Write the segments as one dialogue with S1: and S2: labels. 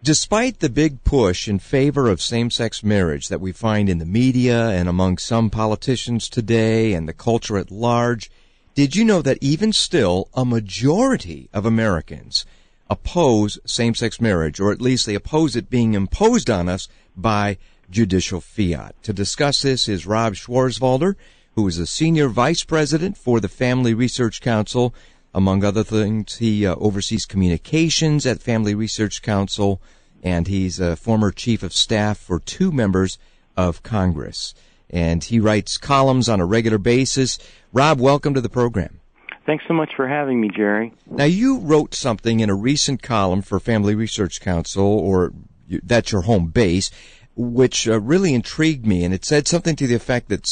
S1: Despite the big push in favor of same-sex marriage that we find in the media and among some politicians today and the culture at large, did you know that even still a majority of Americans oppose same-sex marriage, or at least they oppose it being imposed on us by judicial fiat? To discuss this is Rob Schwarzwalder, who is a senior vice president for the Family Research Council. Among other things, he oversees communications at Family Research Council, and he's a former chief of staff for 2 members of Congress. And he writes columns on a regular basis. Rob, welcome to the program.
S2: Thanks so much for having me, Jerry.
S1: Now, you wrote something in a recent column for Family Research Council, or that's your home base, which really intrigued me, and it said something to the effect that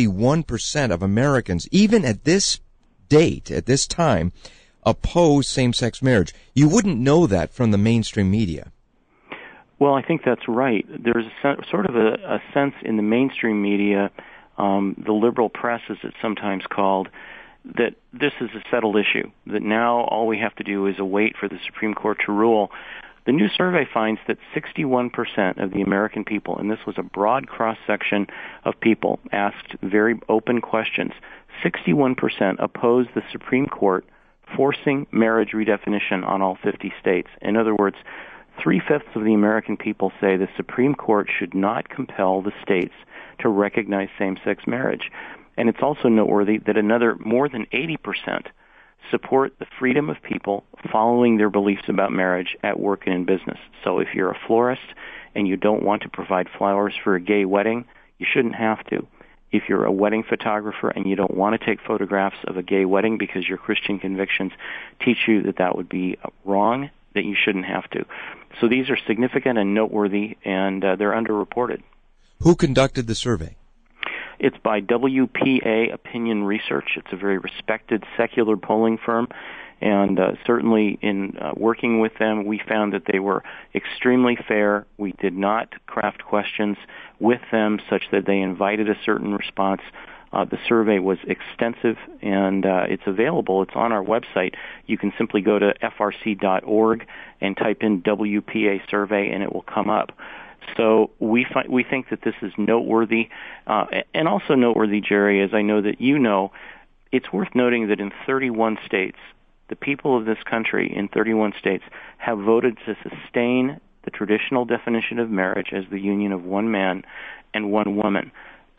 S1: 61% of Americans, even at this date, at this time, oppose same-sex marriage. You wouldn't know that from the mainstream media.
S2: Well, I think that's right. There's sort of a sense in the mainstream media, the liberal press as it's sometimes called, that this is a settled issue, that now all we have to do is await for the Supreme Court to rule. The new survey finds that 61% of the American people, and this was a broad cross-section of people, asked very open questions, 61% oppose the Supreme Court forcing marriage redefinition on all 50 states. In other words, 3/5 of the American people say the Supreme Court should not compel the states to recognize same-sex marriage. And it's also noteworthy that another more than 80% support the freedom of people following their beliefs about marriage at work and in business. So if you're a florist and you don't want to provide flowers for a gay wedding, you shouldn't have to. If you're a wedding photographer and you don't want to take photographs of a gay wedding because your Christian convictions teach you that that would be wrong, that you shouldn't have to. So these are significant and noteworthy, and they're underreported.
S1: Who conducted the survey?
S2: It's by WPA Opinion Research. It's a very respected secular polling firm, and certainly in working with them, we found that they were extremely fair. We did not craft questions with them such that they invited a certain response. The survey was extensive, and it's available. It's on our website. You can simply go to frc.org and type in WPA survey, and it will come up. So we think that this is noteworthy, and also noteworthy, Jerry, as I know that you know, it's worth noting that in 31 states, the people of this country in 31 states have voted to sustain the traditional definition of marriage as the union of one man and one woman.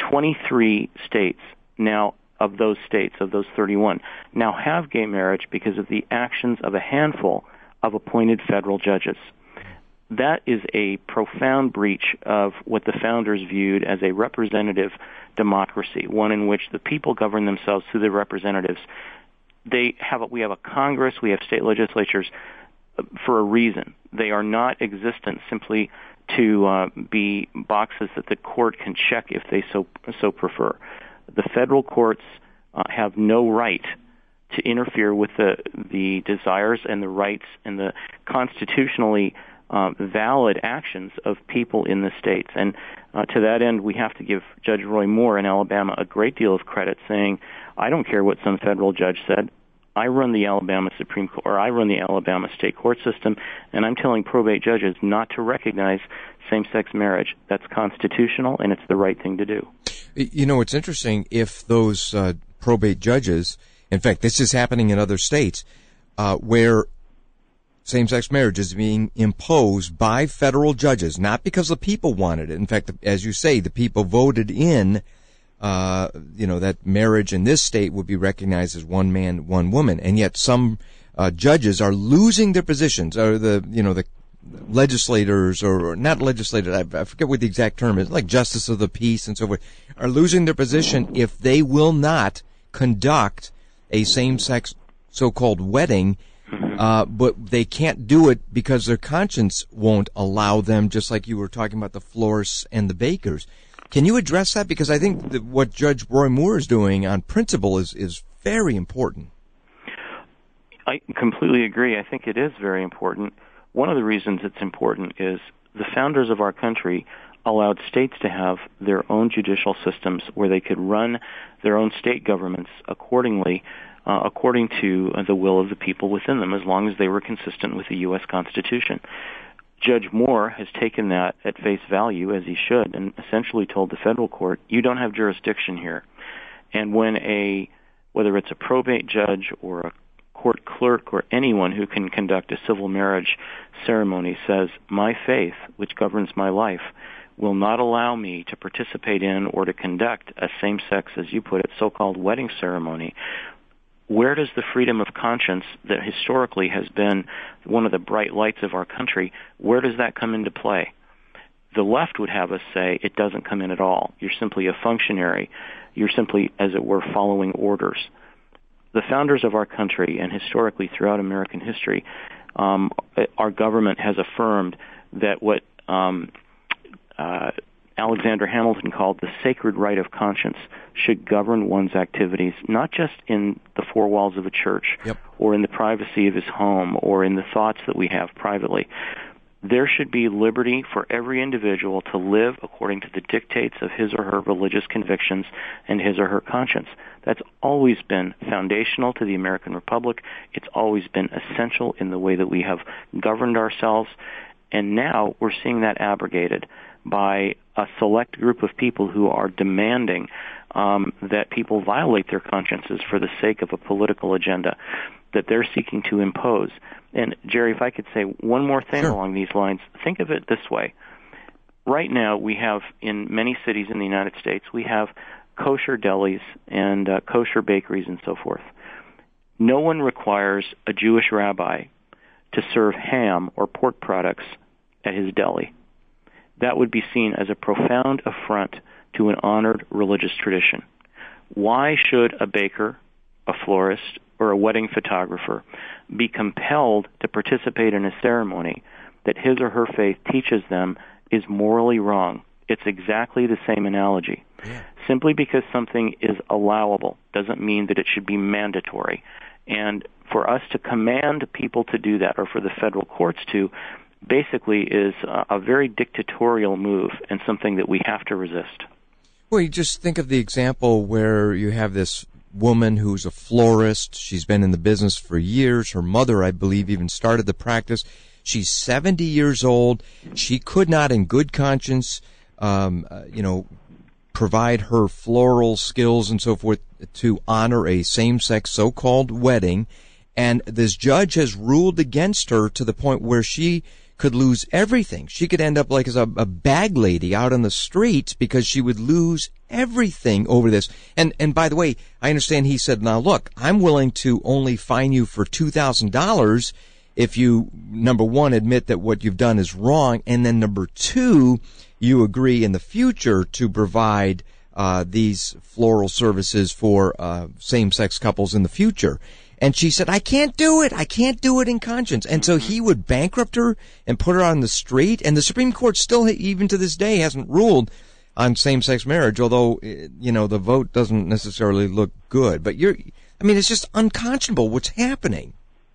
S2: 23 states now, of those 31, now have gay marriage because of the actions of a handful of appointed federal judges. That is a profound breach of what the founders viewed as a representative democracy, one in which the people govern themselves through their representatives. We have a Congress, we have state legislatures for a reason. They are not existent simply to be boxes that the court can check if they so prefer. The federal courts have no right to interfere with the desires and the rights and the constitutionally valid actions of people in the states. And to that end, we have to give Judge Roy Moore in Alabama a great deal of credit, saying, I don't care what some federal judge said. I run the Alabama Supreme Court, or I run the Alabama state court system, and I'm telling probate judges not to recognize same-sex marriage. That's constitutional, and it's the right thing to do.
S1: You know, it's interesting if those probate judges, in fact, this is happening in other states, where same-sex marriage is being imposed by federal judges, not because the people wanted it. In fact, as you say, the people voted in that marriage in this state would be recognized as one man, one woman, and yet some judges are losing their positions, or the legislators, or not legislators, I forget what the exact term is, like justice of the peace and so forth, are losing their position if they will not conduct a same-sex so-called wedding, but they can't do it because their conscience won't allow them, just like you were talking about the florists and the bakers. Can you address that? Because I think that what Judge Roy Moore is doing on principle is very important.
S2: I completely agree. I think it is very important. One of the reasons it's important is the founders of our country allowed states to have their own judicial systems where they could run their own state governments according to the will of the people within them, as long as they were consistent with the U.S. Constitution. Judge Moore has taken that at face value, as he should, and essentially told the federal court, you don't have jurisdiction here. And when whether it's a probate judge or a court clerk or anyone who can conduct a civil marriage ceremony says, my faith, which governs my life, will not allow me to participate in or to conduct a same-sex, as you put it, so-called wedding ceremony, where does the freedom of conscience that historically has been one of the bright lights of our country, where does that come into play? The left would have us say it doesn't come in at all. You're simply a functionary. You're simply, as it were, following orders. The founders of our country, and historically throughout American history, our government has affirmed that what Alexander Hamilton called the sacred right of conscience should govern one's activities, not just in the four walls of a church,
S1: yep,
S2: or in the privacy of his home, or in the thoughts that we have privately. There should be liberty for every individual to live according to the dictates of his or her religious convictions and his or her conscience. That's always been foundational to the American Republic. It's always been essential in the way that we have governed ourselves. And now we're seeing that abrogated by a select group of people who are demanding that people violate their consciences for the sake of a political agenda that they're seeking to impose. And, Jerry, if I could say one more thing along these lines, think of it this way. Right now we have, in many cities in the United States, we have kosher delis and kosher bakeries and so forth. No one requires a Jewish rabbi to serve ham or pork products at his deli. That would be seen as a profound affront to an honored religious tradition. Why should a baker, a florist, or a wedding photographer be compelled to participate in a ceremony that his or her faith teaches them is morally wrong? It's exactly the same analogy.
S1: Yeah.
S2: Simply because something is allowable doesn't mean that it should be mandatory. And for us to command people to do that, or for the federal courts to, basically is a very dictatorial move and something that we have to resist.
S1: Well, you just think of the example where you have this woman who's a florist. She's been in the business for years. Her mother, I believe, even started the practice. She's 70 years old. She could not, in good conscience, provide her floral skills and so forth to honor a same-sex so-called wedding. And this judge has ruled against her to the point where she could lose everything. She could end up like as a bag lady out on the streets because she would lose everything over this. And by the way, I understand he said, now look, I'm willing to only fine you for $2,000 if you, number one, admit that what you've done is wrong, and then number two, you agree in the future to provide these floral services for same-sex couples in the future. And she said, I can't do it. I can't do it in conscience. And so he would bankrupt her and put her on the street. And the Supreme Court still, even to this day, hasn't ruled on same-sex marriage, although, the vote doesn't necessarily look good. But it's just unconscionable what's happening.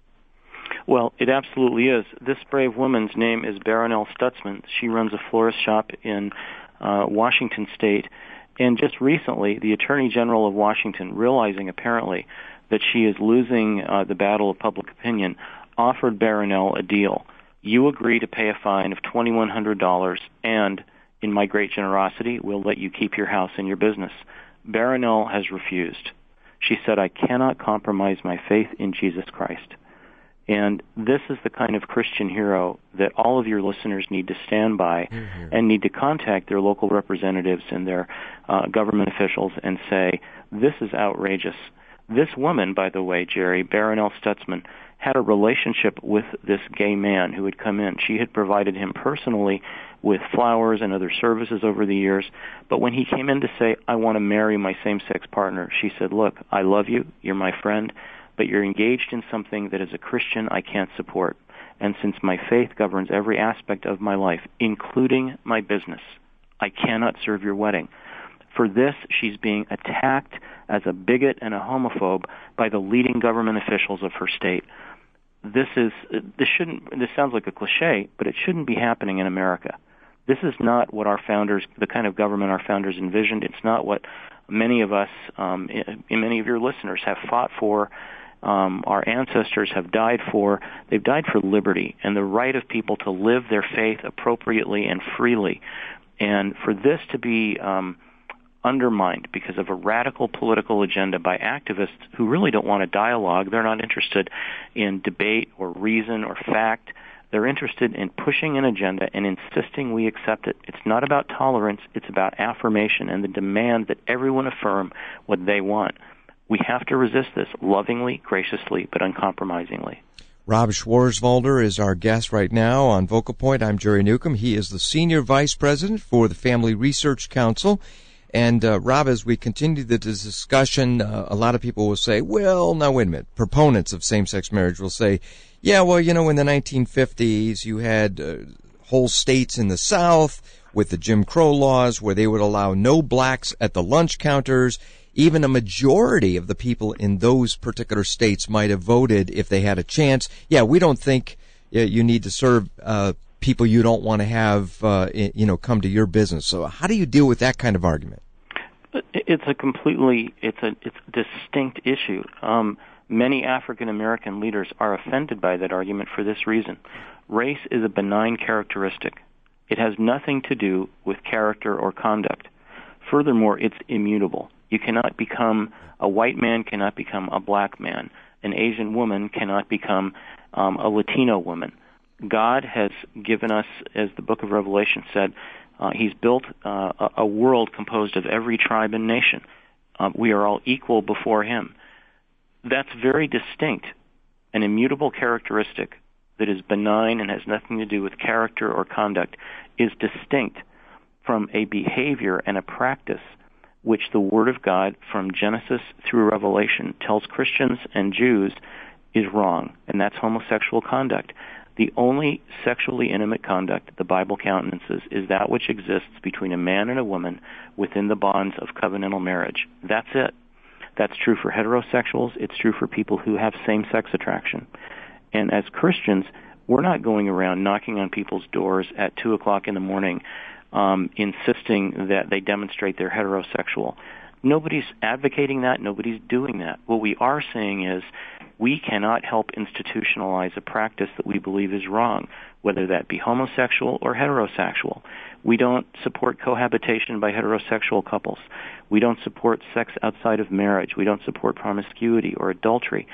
S2: Well, it absolutely is. This brave woman's name is Baronelle Stutzman. She runs a florist shop in Washington State. And just recently, the Attorney General of Washington, realizing apparently that she is losing the battle of public opinion, offered Baronelle a deal. You agree to pay a fine of $2,100, and in my great generosity, we'll let you keep your house and your business. Baronelle has refused. She said, I cannot compromise my faith in Jesus Christ. And this is the kind of Christian hero that all of your listeners need to stand by and need to contact their local representatives and their government officials and say, this is outrageous. This woman, by the way, Jerry, Baronelle Stutzman, had a relationship with this gay man who had come in. She had provided him personally with flowers and other services over the years. But when he came in to say, I want to marry my same-sex partner, she said, look, I love you, you're my friend, but you're engaged in something that as a Christian I can't support. And since my faith governs every aspect of my life, including my business, I cannot serve your wedding. For this, she's being attacked as a bigot and a homophobe by the leading government officials of her state. This sounds like a cliche, but it shouldn't be happening in America. This is not what the kind of government our founders envisioned. It's not what many of us, many of your listeners have fought for our ancestors have died for. They've died for liberty and the right of people to live their faith appropriately and freely. And for this to be undermined because of a radical political agenda by activists who really don't want a dialogue, they're not interested in debate or reason or fact. They're interested in pushing an agenda and insisting we accept it. It's not about tolerance. It's about affirmation and the demand that everyone affirm what they want. We have to resist this lovingly, graciously, but uncompromisingly.
S1: Rob Schwarzwalder is our guest right now on Vocal Point. I'm Jerry Newcomb. He is the Senior Vice President for the Family Research Council. And, Rob, as we continue the discussion, a lot of people will say, well, now wait a minute. Proponents of same-sex marriage will say, yeah, well, in the 1950s, you had whole states in the South with the Jim Crow laws where they would allow no blacks at the lunch counters. Even a majority of the people in those particular states might have voted if they had a chance. Yeah, we don't think you need to serve people you don't want to have, come to your business. So how do you deal with that kind of argument?
S2: It's a distinct issue. Many African American leaders are offended by that argument for this reason. Race is a benign characteristic. It has nothing to do with character or conduct. Furthermore, it's immutable. A white man cannot become a black man. An Asian woman cannot become a Latino woman. God has given us, as the book of Revelation said, He's built a world composed of every tribe and nation. We are all equal before Him. That's very distinct. An immutable characteristic that is benign and has nothing to do with character or conduct is distinct from a behavior and a practice which the Word of God from Genesis through Revelation tells Christians and Jews is wrong, and that's homosexual conduct. The only sexually intimate conduct the Bible countenances is that which exists between a man and a woman within the bonds of covenantal marriage. That's it. That's true for heterosexuals. It's true for people who have same-sex attraction. And as Christians, we're not going around knocking on people's doors at 2 o'clock in the morning insisting that they demonstrate they're heterosexual. Nobody's advocating that. Nobody's doing that. What we are saying is we cannot help institutionalize a practice that we believe is wrong, whether that be homosexual or heterosexual. We don't support cohabitation by heterosexual couples. We don't support sex outside of marriage. We don't support promiscuity or adultery.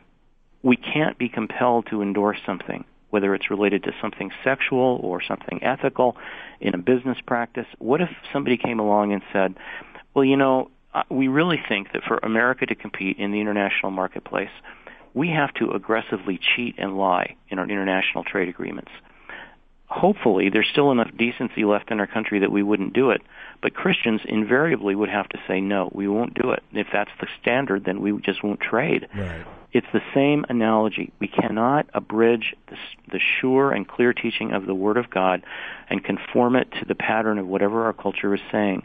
S2: We can't be compelled to endorse something, whether it's related to something sexual or something ethical in a business practice. What if somebody came along and said, well, we really think that for America to compete in the international marketplace, we have to aggressively cheat and lie in our international trade agreements. Hopefully, there's still enough decency left in our country that we wouldn't do it, but Christians invariably would have to say, no, we won't do it. If that's the standard, then we just won't trade.
S1: Right.
S2: It's the same analogy. We cannot abridge the sure and clear teaching of the Word of God and conform it to the pattern of whatever our culture is saying.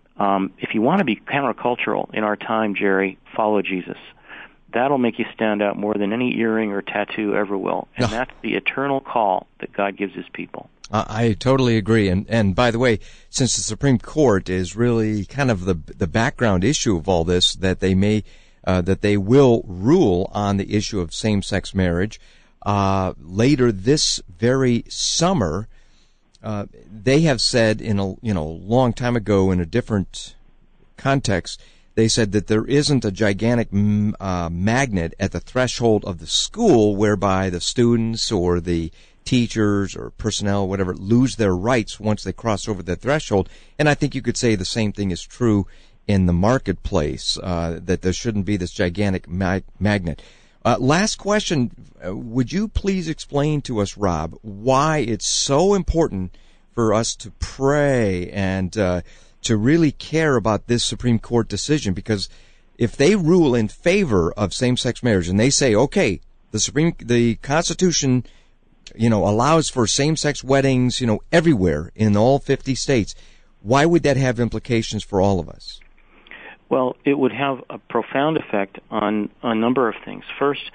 S2: If you want to be countercultural in our time, Jerry, follow Jesus. That'll make you stand out more than any earring or tattoo ever will. And that's the eternal call that God gives His people.
S1: I totally agree. And by the way, since the Supreme Court is really kind of the background issue of all this, that they will rule on the issue of same-sex marriage later this very summer. They have said in a long time ago in a different context, they said that there isn't a gigantic magnet at the threshold of the school whereby the students or the teachers or personnel, whatever, lose their rights once they cross over the threshold. And I think you could say the same thing is true in the marketplace, that there shouldn't be this gigantic magnet. Last question. Would you please explain to us, Rob, why it's so important for us to pray and to really care about this Supreme Court decision? Because if they rule in favor of same-sex marriage and they say, okay, the Constitution, allows for same-sex weddings, everywhere in all 50 states, why would that have implications for all of us?
S2: Well, it would have a profound effect on a number of things. First,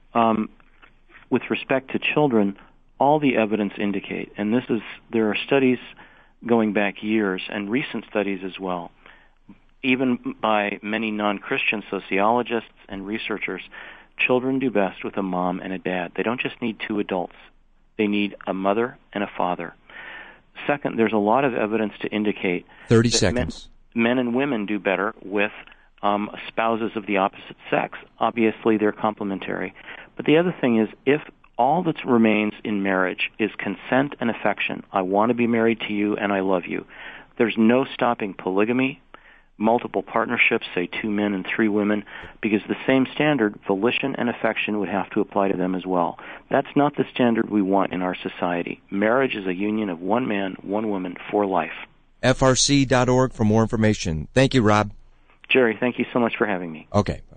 S2: with respect to children, all the evidence indicate, and there are studies going back years and recent studies as well, even by many non-Christian sociologists and researchers, Children do best with a mom and a dad. They don't just need two adults. They need a mother and a father. Second, there's a lot of evidence to indicate
S1: 30
S2: that
S1: seconds.
S2: Men and women do better with spouses of the opposite sex. Obviously, they're complementary. But the other thing is, if all that remains in marriage is consent and affection, I want to be married to you and I love you, there's no stopping polygamy, multiple partnerships, say 2 men and 3 women, because the same standard, volition and affection, would have to apply to them as well. That's not the standard we want in our society. Marriage is a union of one man, one woman for life.
S1: FRC.org for more information. Thank you, Rob.
S2: Jerry, thank you so much for having me.
S1: Okay.